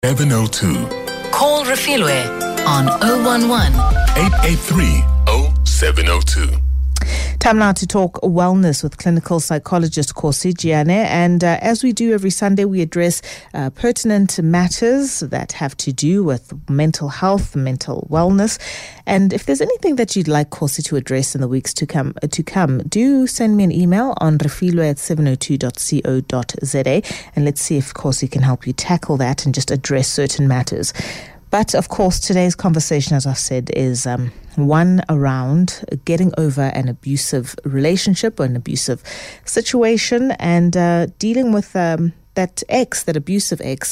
702. Call Refilwe on 011 883 0702. Time now to talk wellness with clinical psychologist Kgosi Jiyane. And as we do every Sunday, we address pertinent matters that have to do with mental health, mental wellness. And if there's anything that you'd like Kgosi to address in the weeks to come, do send me an email on refilwe@702.co.za, and let's see if Kgosi can help you tackle that and just address certain matters. But, of course, today's conversation, as I've said, is one around getting over an abusive relationship or an abusive situation and dealing with that abusive ex,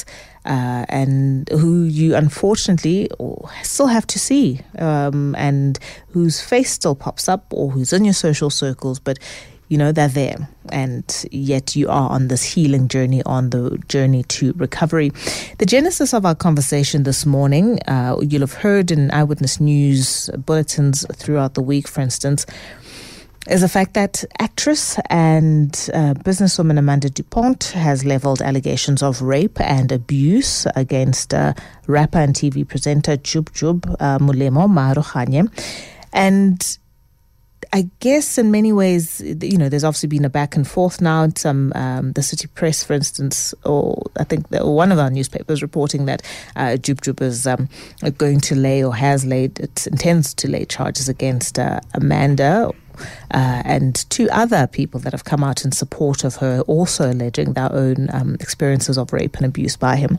and who you unfortunately still have to see, and whose face still pops up or who's in your social circles, but you know they're there, and yet you are on this healing journey, on the journey to recovery. The genesis of our conversation this morning, you'll have heard in Eyewitness News bulletins throughout the week, for instance, is the fact that actress and businesswoman Amanda DuPont has leveled allegations of rape and abuse against rapper and TV presenter Jub Molemo Marogane. And I guess in many ways, there's obviously been a back and forth now. The City Press, for instance, or I think one of our newspapers reporting that Jub is going to lay or intends to lay charges against Amanda and two other people that have come out in support of her, also alleging their own experiences of rape and abuse by him.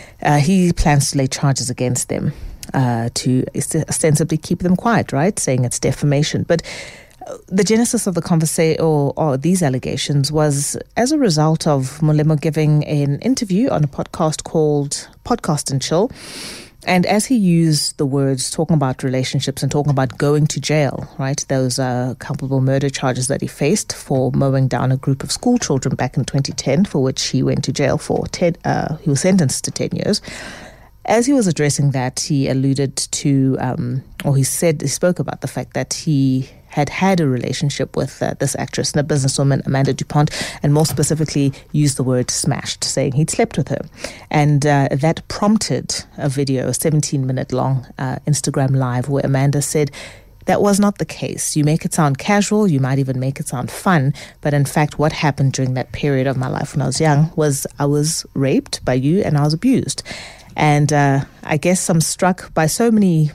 He plans to lay charges against them to ostensibly keep them quiet, right? Saying it's defamation. But the genesis of the conversation or these allegations was as a result of Molemo giving an interview on a podcast called Podcast and Chill. And as he used the words talking about relationships and talking about going to jail, right? Those culpable murder charges that he faced for mowing down a group of school children back in 2010, for which he went to jail for 10, he was sentenced to 10 years. As he was addressing that, he alluded to, he spoke about the fact that he had a relationship with this actress and a businesswoman, Amanda DuPont, and more specifically used the word smashed, saying he'd slept with her. And that prompted a video, a 17-minute long Instagram live, where Amanda said, that was not the case. You make it sound casual, you might even make it sound fun, but in fact what happened during that period of my life when I was young was I was raped by you and I was abused. And I guess I'm struck by so much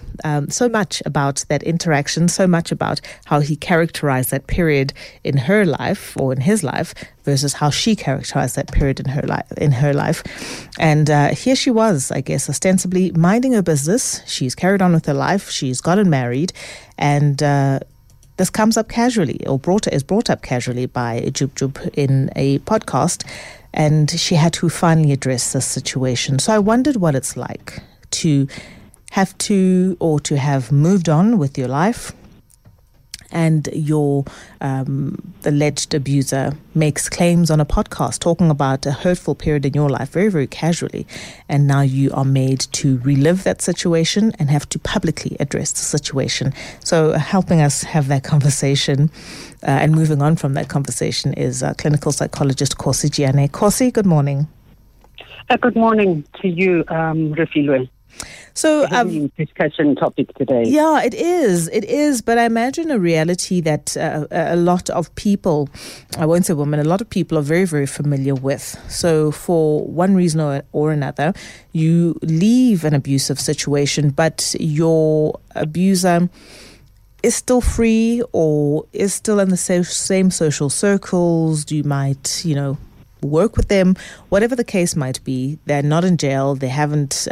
about that interaction, so much about how he characterized that period in her life or in his life versus how she characterized that period in her life. And here she was, I guess, ostensibly minding her business. She's carried on with her life. She's gotten married, and this comes up casually, or is brought up casually by Jub in a podcast. And she had to finally address this situation. So I wondered what it's like to have moved on with your life, and your alleged abuser makes claims on a podcast talking about a hurtful period in your life very, very casually. And now you are made to relive that situation and have to publicly address the situation. So helping us have that conversation and moving on from that conversation is clinical psychologist Kgosi Jiyane. Kgosi, good morning. Good morning to you, Refilwe. So, discussion topic today. Yeah, it is. But I imagine a reality that a lot of people, I won't say women, a lot of people are very, very familiar with. So for one reason or another, you leave an abusive situation, but your abuser is still free or is still in the same social circles. You might, work with them, whatever the case might be. They're not in jail. They haven't.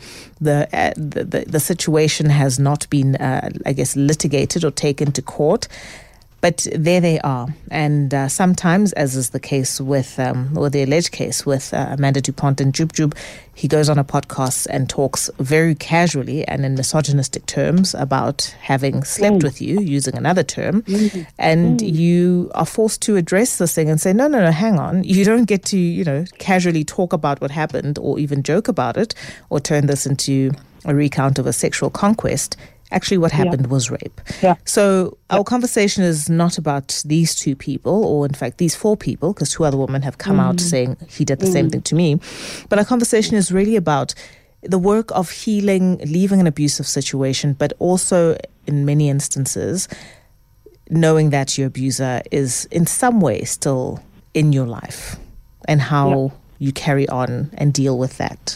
The situation has not been, litigated or taken to court. But there they are. And sometimes, as is the case with, or the alleged case with Amanda DuPont and Jub, he goes on a podcast and talks very casually and in misogynistic terms about having slept with you, using another term. And you are forced to address this thing and say, no, hang on. You don't get to, casually talk about what happened or even joke about it or turn this into a recount of a sexual conquest actually what happened was rape. Yeah. So our conversation is not about these two people, or in fact these four people, because two other women have come out saying he did the same thing to me. But our conversation is really about the work of healing, leaving an abusive situation, but also in many instances, knowing that your abuser is in some way still in your life, and how you carry on and deal with that.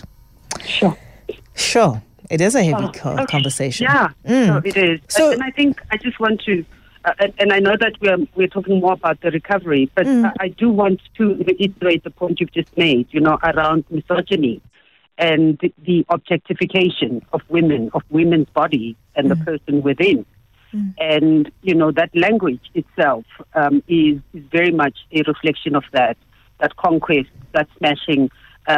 Sure. It is a heavy conversation. Yeah, so it is. So, and I think I just want to, and I know that we're talking more about the recovery, but I do want to reiterate the point you've just made, around misogyny and the objectification of women, of women's bodies and the person within. And, that language itself is very much a reflection of that conquest, that smashing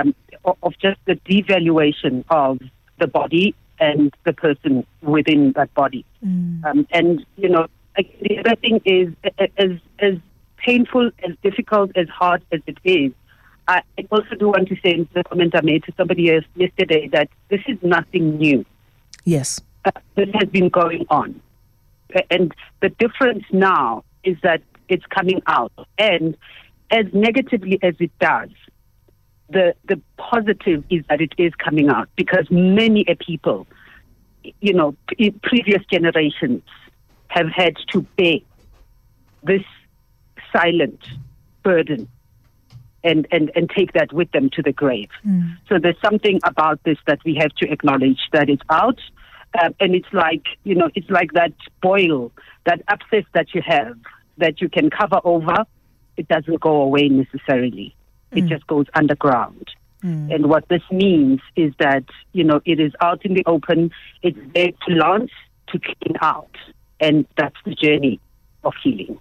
of just the devaluation of the body and the person within that body. And, the other thing is, as painful, as difficult, as hard as it is, I also do want to say in the comment I made to somebody else yesterday that this is nothing new. Yes. This has been going on. And the difference now is that it's coming out. And as negatively as it does, the positive is that it is coming out, because many people, in previous generations have had to bear this silent burden and take that with them to the grave. So there's something about this that we have to acknowledge, that it's out. And it's like, it's like that boil, that abscess that you have, that you can cover over. It doesn't go away necessarily. It just goes underground. And what this means is that, it is out in the open. It's there to launch, to clean out. And that's the journey of healing.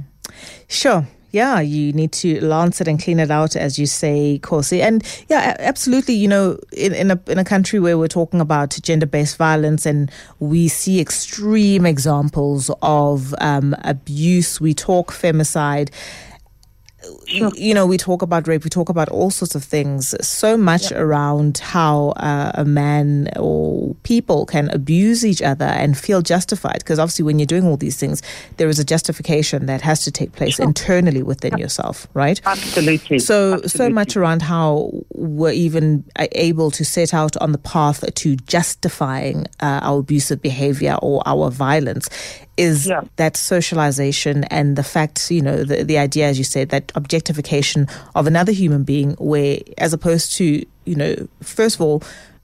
Sure. Yeah, you need to lance it and clean it out, as you say, Khosi. And yeah, absolutely, in a country where we're talking about gender-based violence and we see extreme examples of abuse, we talk femicide. Sure. We talk about rape, we talk about all sorts of things, so much around how a man or people can abuse each other and feel justified, because obviously when you're doing all these things, there is a justification that has to take place internally within yourself, right? Absolutely. So much around how we're even able to set out on the path to justifying our abusive behavior or our violence is that socialization and the fact, the idea, as you said, that objectification of another human being, where as opposed to, first of all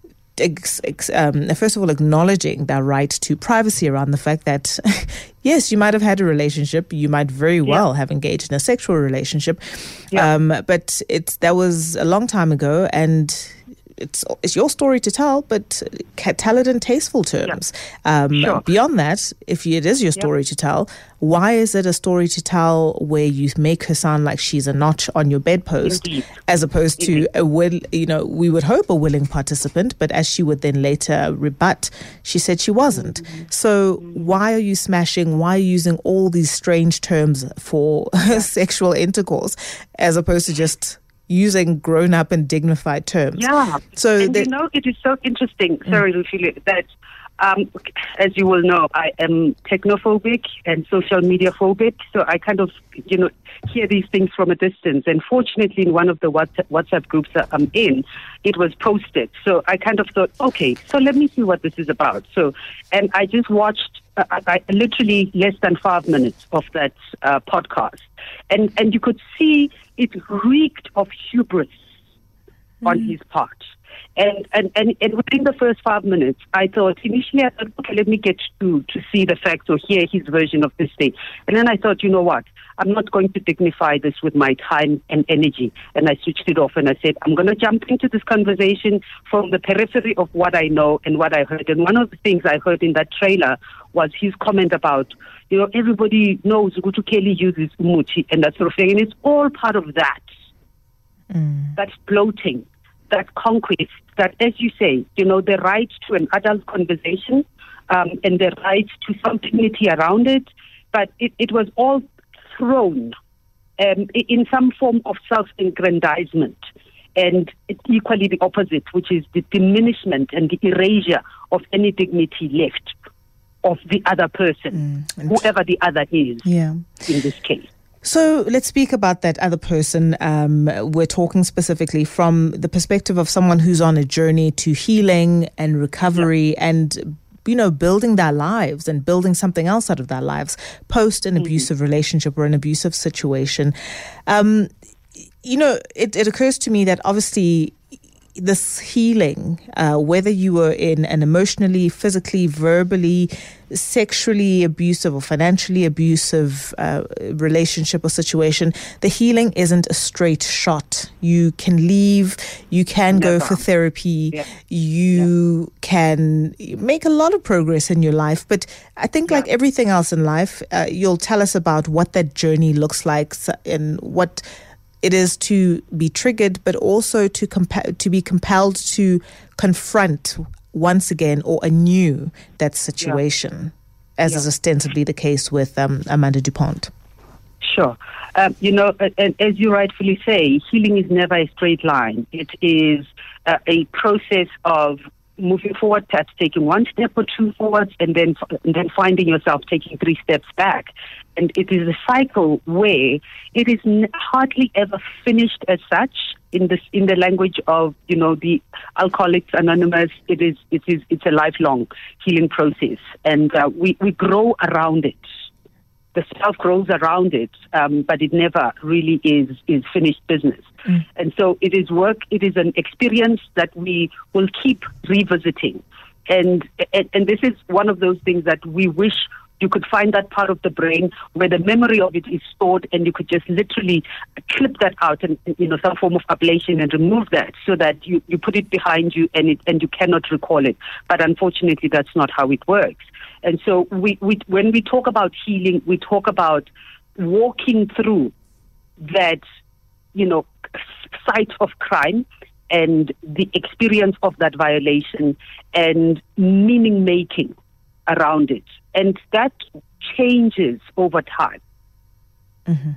acknowledging their right to privacy around the fact that, yes, you might have had a relationship, you might very well have engaged in a sexual relationship, but that was a long time ago, and it's your story to tell, but tell it in tasteful terms. Beyond that, if it is your story to tell, why is it a story to tell where you make her sound like she's a notch on your bedpost, as opposed to we would hope a willing participant, but as she would then later rebut, she said she wasn't. So why are you smashing? Why are you using all these strange terms for sexual intercourse, as opposed to just using grown-up and dignified terms? Yeah. So it is so interesting, sorry, Lucia, that as you will know, I am technophobic and social media phobic, so I kind of, hear these things from a distance. And fortunately, in one of the WhatsApp groups that I'm in, it was posted. So I kind of thought, okay, so let me see what this is about. So, and I just watched literally less than 5 minutes of that podcast. And you could see it reeked of hubris on his part. And within the first 5 minutes, initially I thought, okay, let me get to see the facts or hear his version of this thing. And then I thought, you know what? I'm not going to dignify this with my time and energy. And I switched it off and I said, I'm going to jump into this conversation from the periphery of what I know and what I heard. And one of the things I heard in that trailer was his comment about, everybody knows Gutu Kelly uses umuchi and that sort of thing. And it's all part of that. That bloating, that conquest, that, as you say, the right to an adult conversation and the right to some dignity around it. But it was all thrown in some form of self-aggrandizement, and equally the opposite, which is the diminishment and the erasure of any dignity left of the other person, whoever the other is in this case. So let's speak about that other person. We're talking specifically from the perspective of someone who's on a journey to healing and recovery and, building their lives and building something else out of their lives post an abusive relationship or an abusive situation. It occurs to me that obviously this healing, whether you were in an emotionally, physically, verbally, sexually abusive or financially abusive relationship or situation, the healing isn't a straight shot. You can leave, you can go for therapy, you can make a lot of progress in your life. But I think like everything else in life, you'll tell us about what that journey looks like and what it is to be triggered, but also to be compelled to confront once again or anew that situation, as is ostensibly the case with Amanda DuPont. Sure. And as you rightfully say, healing is never a straight line. It is a process of moving forward, perhaps taking one step or two forwards, and then finding yourself taking 3 steps back. And it is a cycle where it is hardly ever finished as such. In the language of the Alcoholics Anonymous, it's a lifelong healing process, and we grow around it. The self grows around it, but it never really is finished business. And so it is work. It is an experience that we will keep revisiting, and this is one of those things that we wish you could find that part of the brain where the memory of it is stored, and you could just literally clip that out and some form of ablation and remove that, so that you put it behind you and you cannot recall it. But unfortunately, that's not how it works. And so when we talk about healing, we talk about walking through that, site of crime and the experience of that violation and meaning making around it. And that changes over time. Mm-hmm.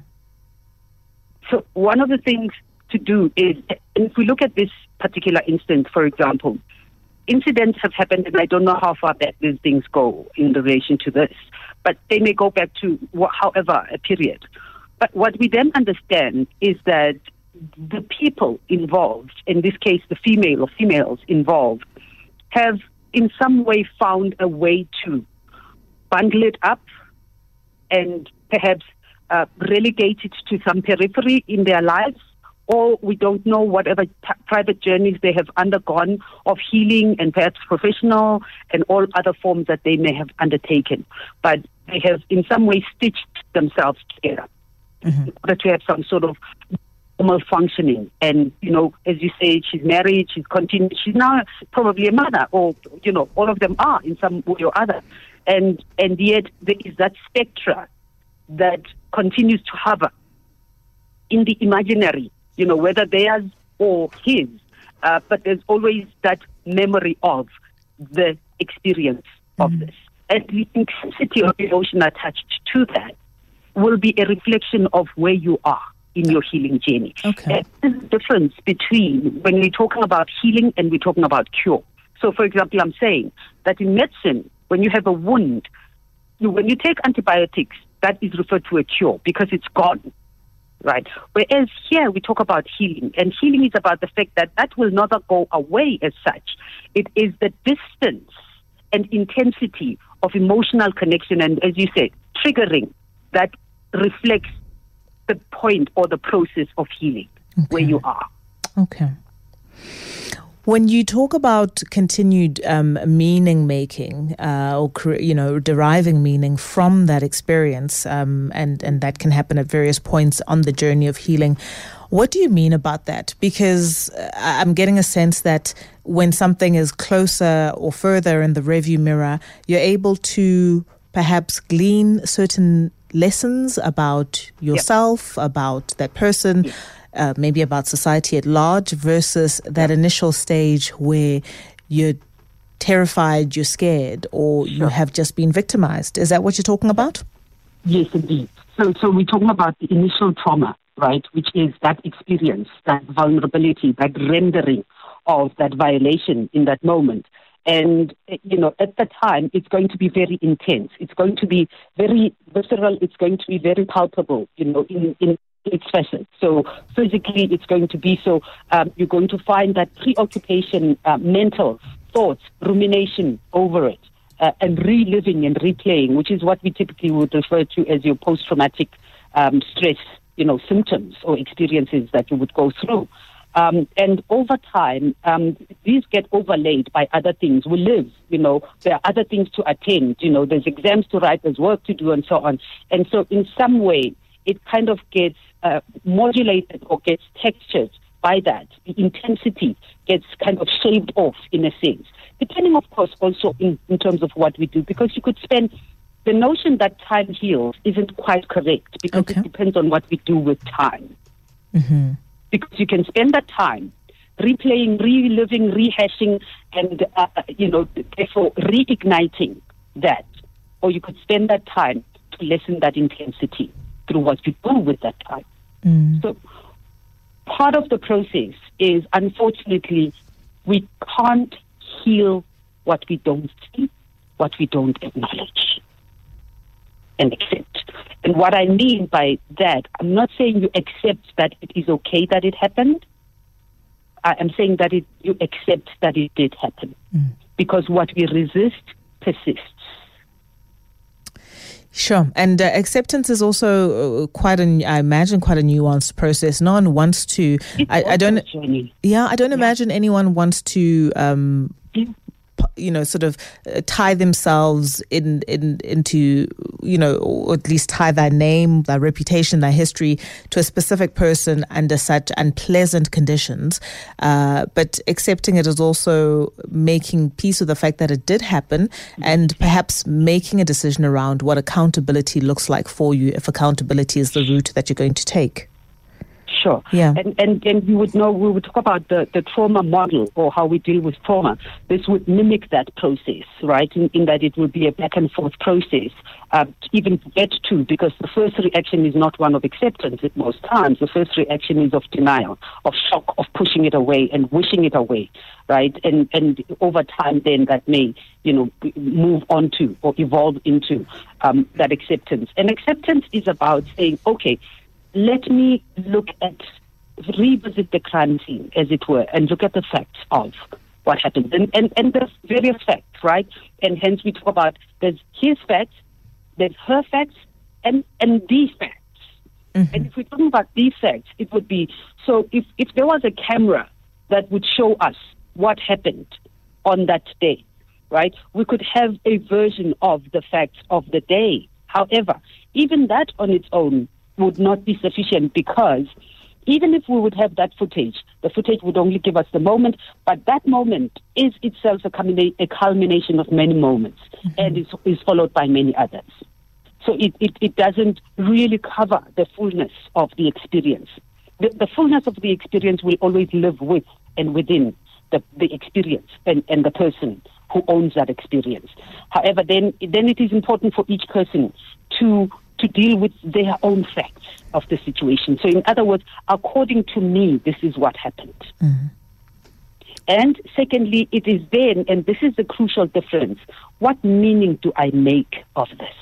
So one of the things to do is, if we look at this particular instance, for example, incidents have happened, and I don't know how far back these things go in relation to this, but they may go back to however a period. But what we then understand is that the people involved, in this case the female or females involved, have in some way found a way to bundle it up and perhaps relegate it to some periphery in their lives, or we don't know whatever private journeys they have undergone of healing and perhaps professional and all other forms that they may have undertaken. But they have in some way stitched themselves together in order to have some sort of normal functioning. And, as you say, she's married, she's now probably a mother, or, all of them are in some way or other. And yet there is that spectra that continues to hover in the imaginary, whether theirs or his, but there's always that memory of the experience of this. And the intensity of emotion attached to that will be a reflection of where you are in your healing journey. Okay. There's a difference between when we're talking about healing and we're talking about cure. So, for example, I'm saying that in medicine, when you have a wound, when you take antibiotics, that is referred to a cure because it's gone. Right. Whereas here we talk about healing, and healing is about the fact that will never go away as such. It is the distance and intensity of emotional connection, and as you said, triggering that reflects the point or the process of healing where you are. Okay. When you talk about continued meaning making or deriving meaning from that experience, and that can happen at various points on the journey of healing, what do you mean about that? Because I'm getting a sense that when something is closer or further in the rearview mirror, you're able to perhaps glean certain lessons about yourself, about that person, maybe about society at large, versus that initial stage where you're terrified, you're scared, or you have just been victimized. Is that what you're talking about? Yes, indeed. So we're talking about the initial trauma, right, which is that experience, that vulnerability, that rendering of that violation in that moment. And, at the time, it's going to be very intense. It's going to be very visceral. It's going to be very palpable, in its facets. So physically, it's going to be so. You're going to find that preoccupation, mental thoughts, rumination over it, and reliving and replaying, which is what we typically would refer to as your post-traumatic stress, symptoms or experiences that you would go through. And over time, these get overlaid by other things. We live, there are other things to attend, there's exams to write, there's work to do, and so on. And so in some way, it kind of gets modulated or gets textured by that. The intensity gets kind of shaved off in a sense, depending, of course, also in terms of what we do, because you could spend. The notion that time heals isn't quite correct, because it depends on what we do with time. Mm-hmm. Because you can spend that time replaying, reliving, rehashing, and, therefore reigniting that. Or you could spend that time to lessen that intensity through what you do with that time. Mm. So part of the process is, unfortunately, we can't heal what we don't see, what we don't acknowledge and accept. And what I mean by that, I'm not saying you accept that it is okay that it happened. I am saying that you accept that it did happen. Mm. Because what we resist persists. Sure. And acceptance is also quite a nuanced process. No one wants to... I don't imagine anyone wants to... sort of tie themselves into, or at least tie their name, their reputation, their history to a specific person under such unpleasant conditions. But accepting it is also making peace with the fact that it did happen, and perhaps making a decision around what accountability looks like for you, if accountability is the route that you're going to take. Sure. Yeah. And we would talk about the trauma model, or how we deal with trauma. This would mimic that process, right? In that it would be a back and forth process, even to get to, because the first reaction is not one of acceptance at most times. The first reaction is of denial, of shock, of pushing it away and wishing it away, right? And over time then that may, move on to or evolve into that acceptance. And acceptance is about saying, okay, let me revisit the crime scene, as it were, and look at the facts of what happened. And there's various facts, right? And hence we talk about there's his facts, there's her facts, and these facts. Mm-hmm. And if we're talking about these facts, it would be, so if there was a camera that would show us what happened on that day, right, we could have a version of the facts of the day. However, even that on its own would not be sufficient, because even if we would have that footage, the footage would only give us the moment, but that moment is itself a culmination of many moments, mm-hmm. and is followed by many others. So it doesn't really cover the fullness of the experience. The fullness of the experience will always live with and within the experience and the person who owns that experience. However, then it is important for each person to deal with their own facts of the situation. So in other words, according to me, this is what happened. Mm-hmm. And secondly, it is then, and this is the crucial difference, what meaning do I make of this?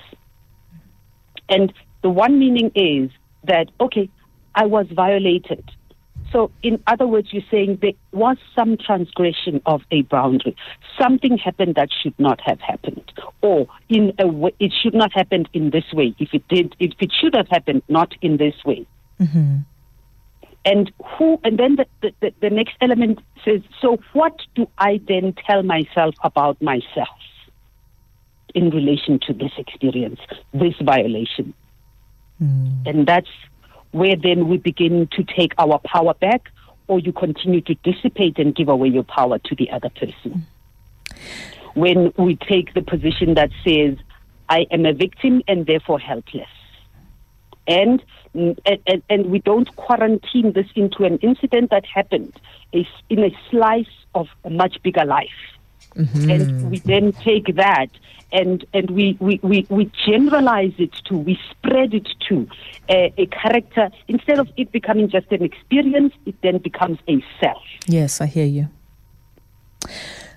And the one meaning is that, okay, I was violated. So in other words, you're saying there was some transgression of a boundary. Something happened that should not have happened. Or in a way, it should not happen in this way. If it should have happened not in this way. Mm-hmm. And then the next element says, so what do I then tell myself about myself in relation to this experience, this violation? Mm. And that's where then we begin to take our power back, or you continue to dissipate and give away your power to the other person. When we take the position that says, I am a victim and therefore helpless. And we don't quarantine this into an incident that happened in a slice of a much bigger life. Mm-hmm. And we then take that and we generalize it to, we spread it to a character. Instead of it becoming just an experience, it then becomes a self. Yes, I hear you.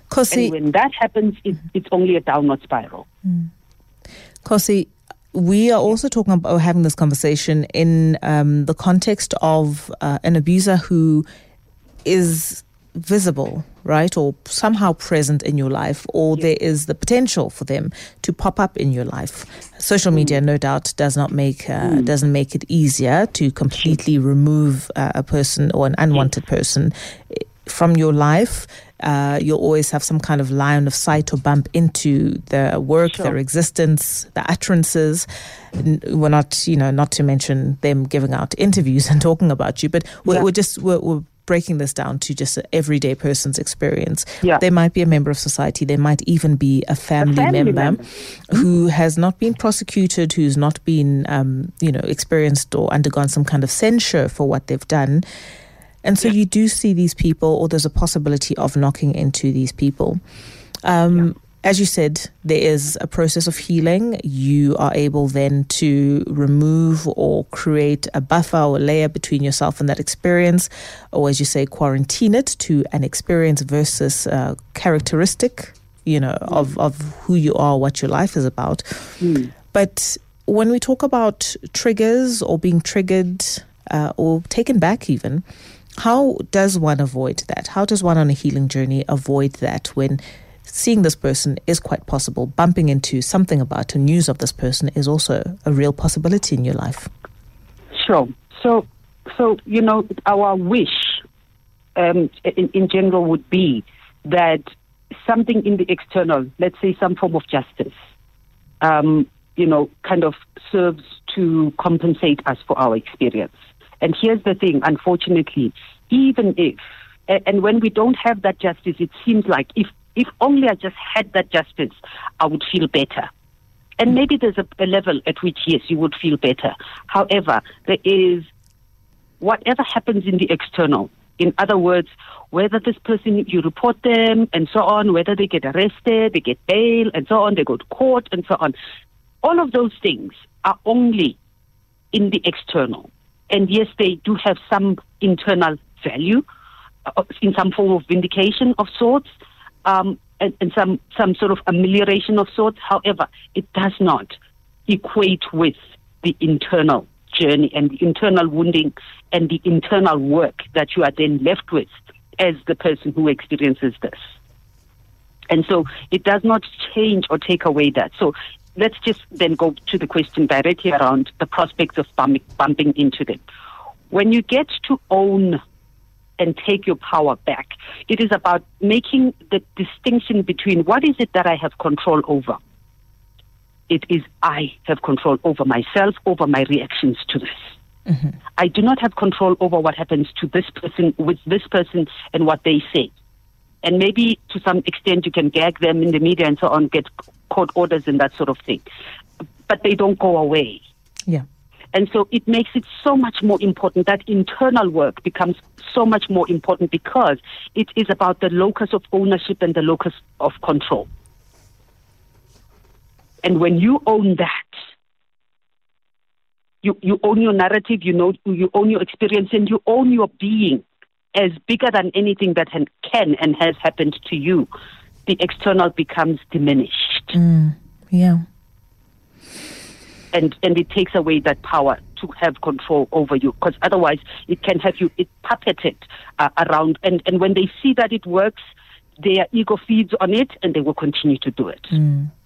Kosi, and when that happens, it's only a downward spiral. Kosi, we are also talking about having this conversation in the context of an abuser who is visible, right, or somehow present in your life, or there is the potential for them to pop up in your life. Social media, no doubt, doesn't make it easier to completely remove a person or an unwanted person from your life. You'll always have some kind of line of sight or bump into their work, their existence, the utterances. We're not, not to mention them giving out interviews and talking about you, but we're breaking this down to just an everyday person's experience. Yeah. They might be a member of society. They might even be a family member who has not been prosecuted, who's not been, experienced or undergone some kind of censure for what they've done. And so you do see these people, or there's a possibility of knocking into these people. As you said, there is a process of healing. You are able then to remove or create a buffer or layer between yourself and that experience, or as you say, quarantine it to an experience versus a characteristic, of who you are, what your life is about. But when we talk about triggers or being triggered or taken back even, how does one avoid that? How does one on a healing journey avoid that when seeing this person is quite possible, bumping into something about the news of this person is also a real possibility in your life? Sure. So our wish in general would be that something in the external, let's say some form of justice, kind of serves to compensate us for our experience. And here's the thing, unfortunately, even if, and when we don't have that justice, it seems like if only I just had that justice, I would feel better. And maybe there's a level at which, yes, you would feel better. However, there is whatever happens in the external. In other words, whether this person, you report them and so on, whether they get arrested, they get bail and so on, they go to court and so on. All of those things are only in the external. And yes, they do have some internal value in some form of vindication of sorts, and some sort of amelioration of sorts. However, it does not equate with the internal journey and the internal wounding and the internal work that you are then left with as the person who experiences this. And so it does not change or take away that. So let's just then go to the question directly around the prospects of bumping into them. When you get to own and take your power back, it is about making the distinction between what is it that I have control over. It is I have control over myself, over my reactions to this. Mm-hmm. I do not have control over what happens to this person, with this person, and what they say. And maybe to some extent you can gag them in the media and so on, get court orders and that sort of thing. But they don't go away. Yeah. And so it makes it so much more important. That internal work becomes so much more important because it is about the locus of ownership and the locus of control. And when you own that, you own your narrative, you own your experience, and you own your being as bigger than anything that can and has happened to you, the external becomes diminished. Yeah. And it takes away that power to have control over you, because otherwise it can have you puppeted around. And when they see that it works, their ego feeds on it and they will continue to do it.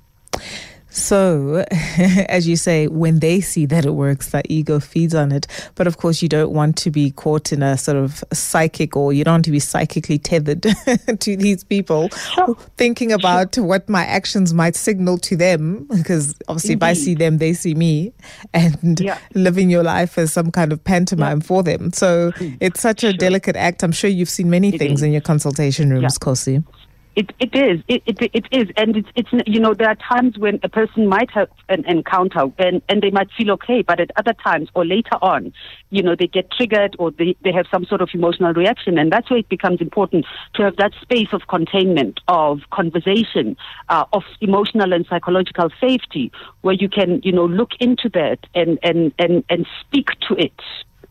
So, as you say, when they see that it works, that ego feeds on it. But of course, you don't want to be caught in a sort of psychic, or you don't want to be psychically tethered to these people, thinking about what my actions might signal to them. Because obviously, if I see them, they see me, and living your life as some kind of pantomime for them. So it's such a delicate act. I'm sure you've seen many things in your consultation rooms, Kosi. It is, and it's there are times when a person might have an encounter and they might feel okay, but at other times or later on, they get triggered or they have some sort of emotional reaction, and that's where it becomes important to have that space of containment, of conversation, of emotional and psychological safety, where you can look into that and speak to it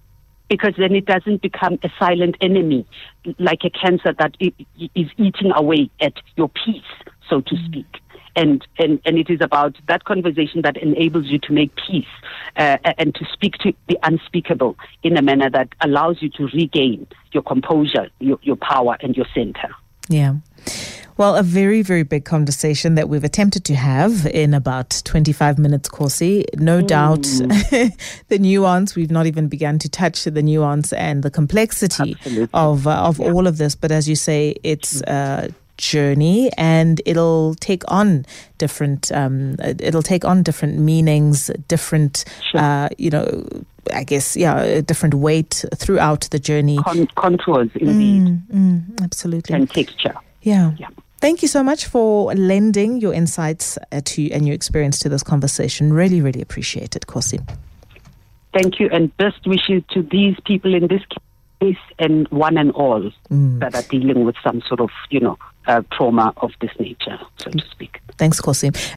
because then it doesn't become a silent enemy, like a cancer that is eating away at your peace, so to speak. And it is about that conversation that enables you to make peace and to speak to the unspeakable in a manner that allows you to regain your composure, your power, and your center. Yeah. Well, a very, very big conversation that we've attempted to have in about 25 minutes, Kgosi. No doubt the nuance, we've not even begun to touch the nuance and the complexity of all of this. But as you say, it's a journey, and it'll take on different meanings, different, I guess, different weight throughout the journey. Contours, indeed. Absolutely. And texture. Yeah. Thank you so much for lending your insights and your experience to this conversation. Really, really appreciate it, Kgosi. Thank you, and best wishes to these people in this case and one and all that are dealing with some sort of, trauma of this nature, so to speak. Thanks, Kgosi.